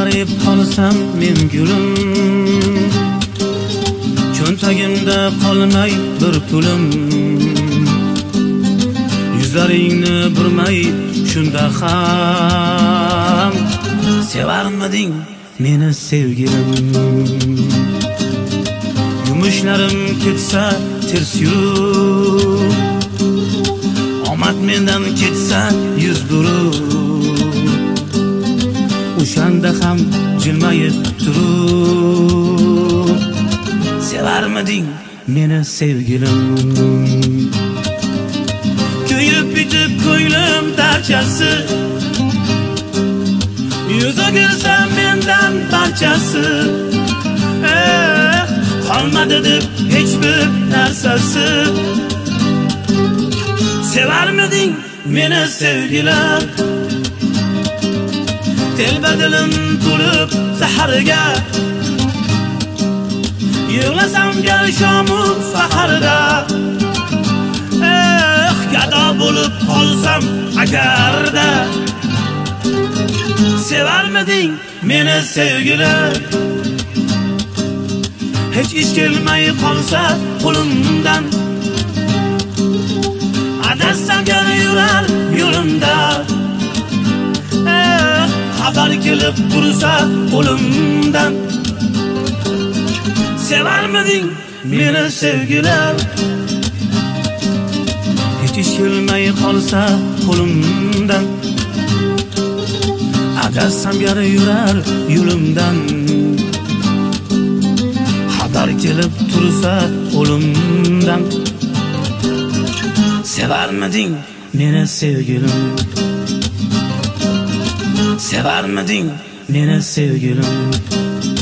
garib qolsam men gulim, cho'ntagimda qolmay bir pulim, yuzlaringni burmay shunda ham sevarmiding meni sevgilim? Yumushlarim ketsa ters yurib, omad mendan ketsa yuz burib, o'shanda ham jilmayib turib, sevarmiding meni sevgilim? Kuyib bitib ko'nglim darchasi, yuz o'girsa mendan barchasi, qolmadi deb hech bir narsasi. Sevarmiding meni sevgilim? Telbadilim to'lib saharga, yig'lasam shamu saharda, gado bo'lib qolsam agarda. Sevarmiding meni sevgilim? Hech ish kelmay qolsa qo'limdan, adashsam yana yurar yo'limda, xabar kelib tursa qo'limdan. Sevarmiding meni sevgilim? Hech ish kelmay qolsa qo'limdan, adashsam yana yurar yo'limdan, xabar kelib tursa qo'limdan. Sevarmiding meni sevgilim? Sevarmiding meni sevgilim?